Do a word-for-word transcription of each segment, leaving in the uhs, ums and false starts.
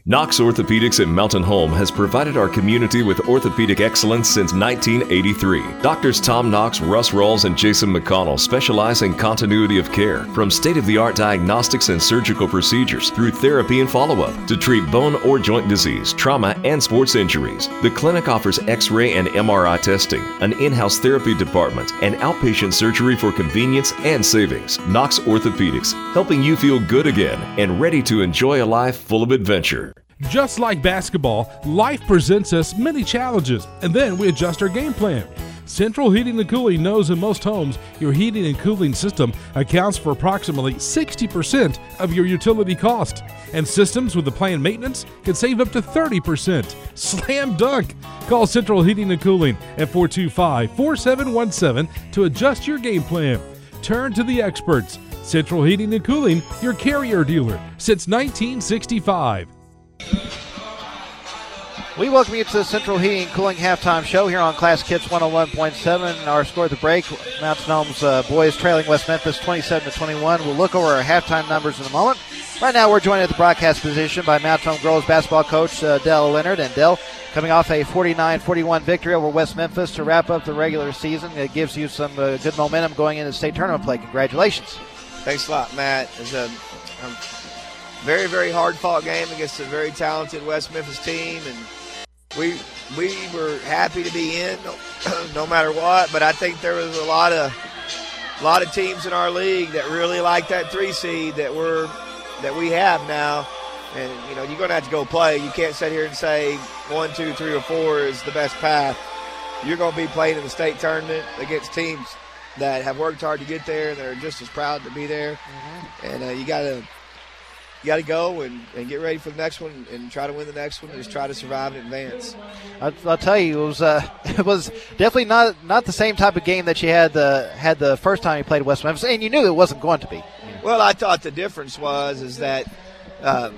Knox Orthopedics in Mountain Home has provided our community with orthopedic excellence since nineteen eighty-three. Doctors Tom Knox, Russ Rawls, and Jason McConnell specialize in continuity of care, from state-of-the-art diagnostics and surgical procedures through therapy and follow-up to treat bone or joint disease, trauma, and sports injuries. The clinic offers X-ray and M R I testing, an in-house therapy department, and outpatient surgery for convenience and savings. Knox Orthopedics, helping you feel good again and ready to enjoy a life full of adventure. Just like basketball, life presents us many challenges, and then we adjust our game plan. Central Heating and Cooling knows in most homes, your heating and cooling system accounts for approximately sixty percent of your utility cost. And systems with the planned maintenance can save up to thirty percent. Slam dunk! Call Central Heating and Cooling at four two five, four seven one seven to adjust your game plan. Turn to the experts. Central Heating and Cooling, your Carrier dealer since nineteen sixty-five. We welcome you to the Central Heating and Cooling halftime show here on Classic Hits one oh one point seven. Our score at the break, Mountain Home's uh, boys trailing West Memphis twenty-seven to twenty-one. We'll look over our halftime numbers in a moment. Right now we're joined at the broadcast position by Mountain Home girls basketball coach uh, Dell Leonard. And Dell, coming off a forty-nine forty-one victory over West Memphis to wrap up the regular season. It gives you some uh, good momentum going into state tournament play. Congratulations. Thanks a lot, Matt. It's a um, very, very hard-fought game against a very talented West Memphis team, and we we were happy to be in no, no matter what. But I think there was a lot of a lot of teams in our league that really like that three seed that we're that we have now. And you know, you're going to have to go play. You can't sit here and say one, two, three, or four is the best path. You're going to be playing in the state tournament against teams that have worked hard to get there, and they're just as proud to be there. Mm-hmm. And uh, you got to. You got to go and, and get ready for the next one and try to win the next one and just try to survive and advance. I'll, I'll tell you, it was uh, it was definitely not not the same type of game that you had the had the first time you played West Memphis, and you knew it wasn't going to be. Well, I thought the difference was is that um,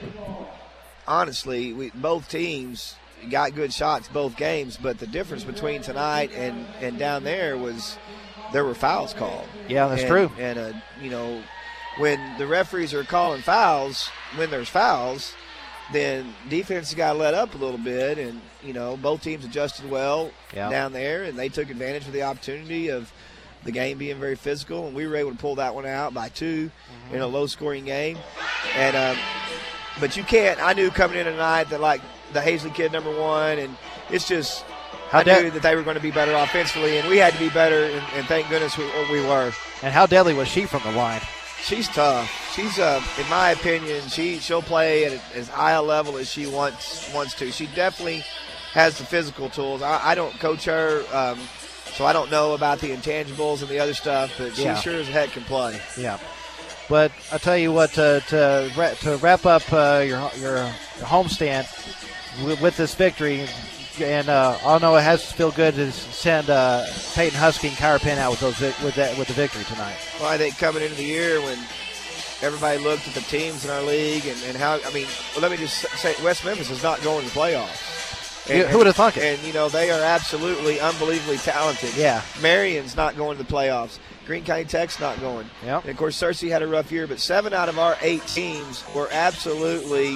honestly, we, both teams got good shots both games, but the difference between tonight and, and down there was there were fouls called. Yeah, that's and, true. And uh, you know. When the referees are calling fouls, when there's fouls, then defense has got to let up a little bit. And, you know, both teams adjusted well yeah. down there, and they took advantage of the opportunity of the game being very physical. And we were able to pull that one out by two mm-hmm. in a low-scoring game. And um, but you can't – I knew coming in tonight that, like, the Hazley kid, number one, and it's just – I knew that they were going to be better offensively, and we had to be better, and, and thank goodness we, we were. And how deadly was she from the line? She's tough. She's, uh, in my opinion, she she'll play at as high a level as she wants wants to. She definitely has the physical tools. I, I don't coach her, um, so I don't know about the intangibles and the other stuff. But she yeah. sure as heck can play. Yeah. But I tell you what, uh, to to wrap up uh, your your homestand with, with this victory, and uh, I know it has to feel good to send uh, Peyton Husky and Kyra Penn out with those with that with the victory tonight. Well, I think coming into the year when everybody looked at the teams in our league and, and how I mean, well, let me just say, West Memphis is not going to the playoffs. And, Who would have thought it? And you know they are absolutely unbelievably talented. Yeah, Marion's not going to the playoffs. Greene County Tech's not going. Yep. And of course, Searcy had a rough year, but seven out of our eight teams were absolutely.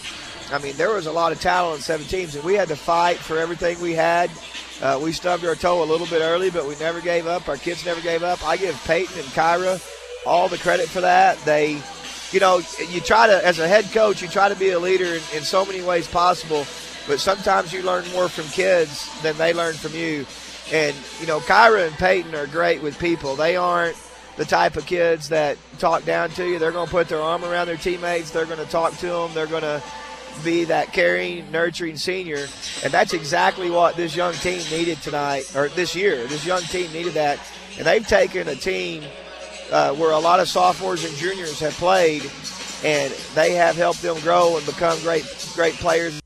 I mean, there was a lot of talent in seven teams, and we had to fight for everything we had. Uh, we stubbed our toe a little bit early, but we never gave up. Our kids never gave up. I give Peyton and Kyra all the credit for that. They, you know, you try to, as a head coach, you try to be a leader in, in so many ways possible, but sometimes you learn more from kids than they learn from you. And, you know, Kyra and Peyton are great with people. They aren't the type of kids that talk down to you. They're going to put their arm around their teammates. They're going to talk to them. They're going to be that caring, nurturing senior, and that's exactly what this young team needed tonight, or this year. This young team needed that, and they've taken a team uh, where a lot of sophomores and juniors have played, and they have helped them grow and become great, great players.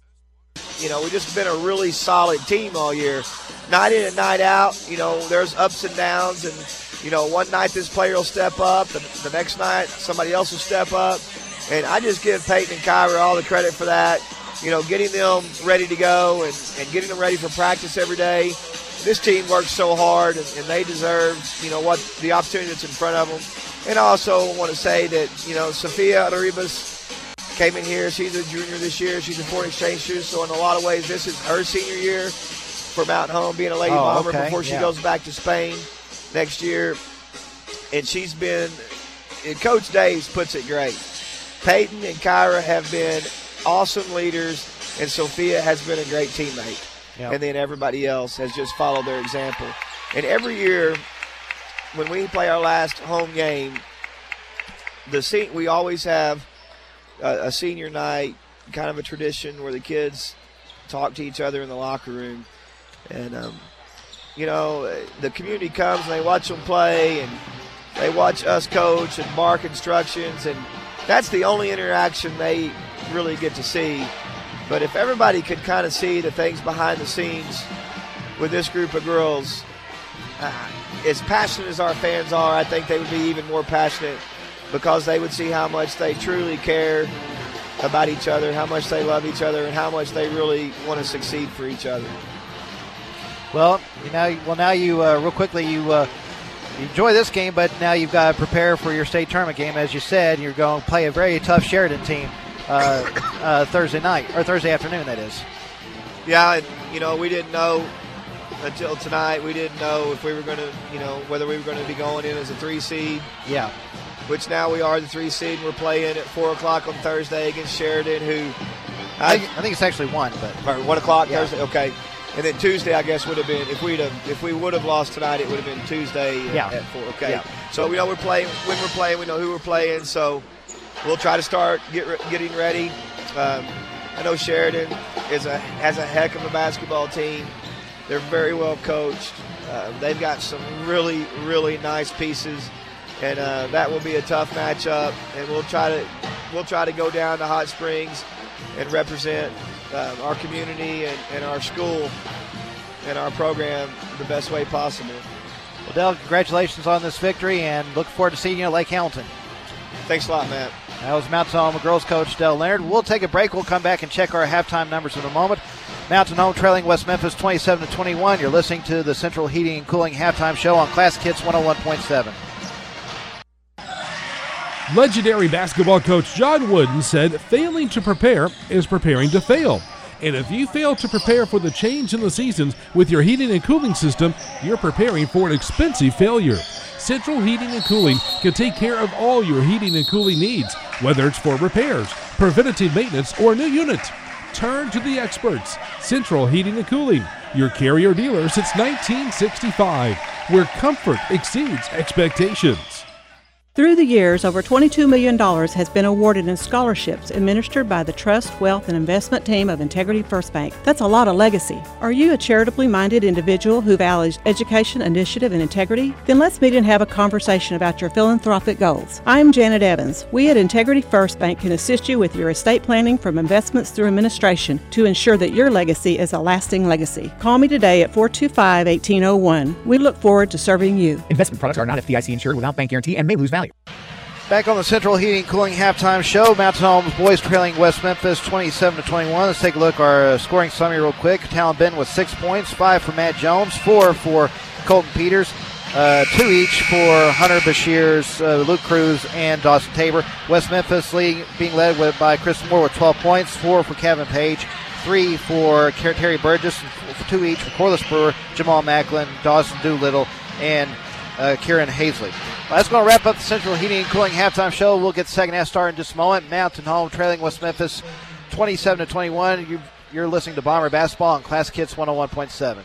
You know, we've just been a really solid team all year, night in and night out. You know, there's ups and downs, and you know, one night this player will step up, and the next night somebody else will step up. And I just give Peyton and Kyra all the credit for that. You know, getting them ready to go and, and getting them ready for practice every day. This team works so hard, and, and they deserve, you know, what the opportunity that's in front of them. And I also want to say that, you know, Sophia Arribas, came in here. She's a junior this year. She's a foreign exchange student. So in a lot of ways, this is her senior year for Mountain Home, being a Lady oh, Bomber okay. before she yeah. goes back to Spain next year. And she's been, and Coach Daves puts it great. Peyton and Kyra have been awesome leaders, and Sophia has been a great teammate. Yep. And then everybody else has just followed their example. And every year, when we play our last home game, the se- we always have a, a senior night, kind of a tradition where the kids talk to each other in the locker room. And, um, you know, the community comes and they watch them play, and they watch us coach and mark instructions, and that's the only interaction they really get to see. But if everybody could kind of see the things behind the scenes with this group of girls, uh, as passionate as our fans are, I think they would be even more passionate, because they would see how much they truly care about each other, how much they love each other, and how much they really want to succeed for each other. Well, you know, well now you uh, real quickly you, uh, you enjoy this game, but now you've got to prepare for your state tournament game, as you said. You're going to play a very tough Sheridan team uh, uh, Thursday night or Thursday afternoon. That is. Yeah, and, you know, we didn't know until tonight. We didn't know if we were going to, you know, whether we were going to be going in as a three seed. Yeah. Which now we are the three seed. We're playing at four o'clock on Thursday against Sheridan, who I, I, think, I think it's actually one, but or one o'clock yeah. Thursday. Okay, and then Tuesday, I guess, would have been if we'd have if we would have lost tonight, it would have been Tuesday yeah. at, at four. Okay, yeah. so we know we're playing when we're playing. We know who we're playing, so we'll try to start get getting ready. Um, I know Sheridan is a has a heck of a basketball team. They're very well coached. Uh, they've got some really really nice pieces. And uh, that will be a tough matchup, and we'll try to we'll try to go down to Hot Springs and represent um, our community and, and our school and our program the best way possible. Well, Dell, congratulations on this victory, and look forward to seeing you at Lake Hamilton. Thanks a lot, Matt. That was Mountain Home girls coach Dell Leonard. We'll take a break. We'll come back and check our halftime numbers in a moment. Mountain Home trailing West Memphis twenty-seven to twenty-one. You're listening to the Central Heating and Cooling halftime show on Classic Hits one oh one point seven. Legendary basketball coach John Wooden said failing to prepare is preparing to fail. And if you fail to prepare for the change in the seasons with your heating and cooling system, you're preparing for an expensive failure. Central Heating and Cooling can take care of all your heating and cooling needs, whether it's for repairs, preventative maintenance, or a new unit. Turn to the experts. Central Heating and Cooling, your carrier dealer since nineteen sixty-five, where comfort exceeds expectations. Through the years, over twenty-two million dollars has been awarded in scholarships administered by the Trust, Wealth, and Investment team of Integrity First Bank. That's a lot of legacy. Are you a charitably minded individual who values education, initiative, and integrity? Then let's meet and have a conversation about your philanthropic goals. I'm Janet Evans. We at Integrity First Bank can assist you with your estate planning from investments through administration to ensure that your legacy is a lasting legacy. Call me today at four two five, one eight zero one. We look forward to serving you. Investment products are not F D I C insured without bank guarantee and may lose value. Back on the Central Heating and Cooling halftime show, Mountain Home boys trailing West Memphis twenty-seven to twenty-one. Let's take a look at our uh, scoring summary real quick. Talon Benton with six points, five for Matt Jones, four for Colton Peters, uh, two each for Hunter Bashirs, uh, Luke Cruz, and Dawson Tabor. West Memphis leading, being led with, by Chris Moore with twelve points, four for Kevin Page, three for Terry Burgess, and two each for Corliss Brewer, Jamal Macklin, Dawson Doolittle, and Uh, Kieran Hazley. Well, that's going to wrap up the Central Heating and Cooling halftime show. We'll get the second half started in just a moment. Mountain Home trailing West Memphis twenty-seven to twenty-one. You, you're listening to Bomber Basketball on Classic Hits one oh one point seven.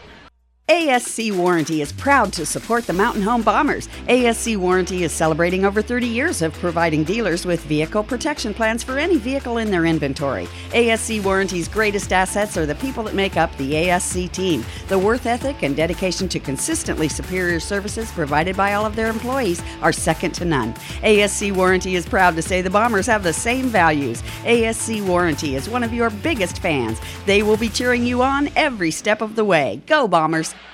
A S C Warranty is proud to support the Mountain Home Bombers. A S C Warranty is celebrating over thirty years of providing dealers with vehicle protection plans for any vehicle in their inventory. A S C Warranty's greatest assets are the people that make up the A S C team. The worth ethic and dedication to consistently superior services provided by all of their employees are second to none. A S C Warranty is proud to say the Bombers have the same values. A S C Warranty is one of your biggest fans. They will be cheering you on every step of the way. Go Bombers!